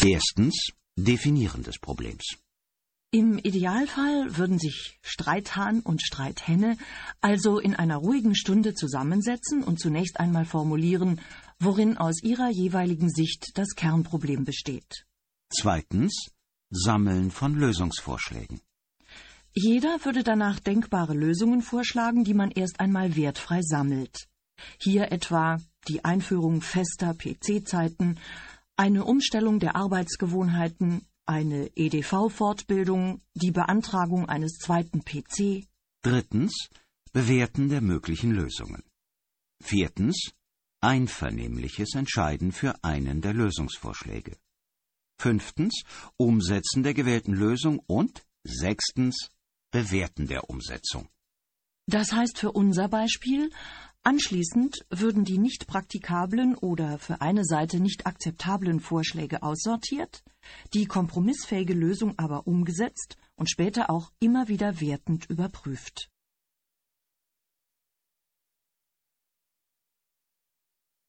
Erstens, Definieren des Problems. Im Idealfall würden sich Streithahn und Streithenne also in einer ruhigen Stunde zusammensetzen und zunächst einmal formulieren, worin aus ihrer jeweiligen Sicht das Kernproblem besteht. Zweitens, Sammeln von Lösungsvorschlägen. Jeder würde danach denkbare Lösungen vorschlagen, die man erst einmal wertfrei sammelt. Hier etwa die Einführung fester PC-Zeiten, eine Umstellung der Arbeitsgewohnheiten, eine EDV-Fortbildung, die Beantragung eines zweiten PC. Drittens, Bewerten der möglichen Lösungen. Viertens, einvernehmliches Entscheiden für einen der Lösungsvorschläge. Fünftens, Umsetzen der gewählten Lösung und sechstens, Bewerten der Umsetzung. Das heißt für unser Beispiel, anschließend würden die nicht praktikablen oder für eine Seite nicht akzeptablen Vorschläge aussortiert, die kompromissfähige Lösung aber umgesetzt und später auch immer wieder wertend überprüft.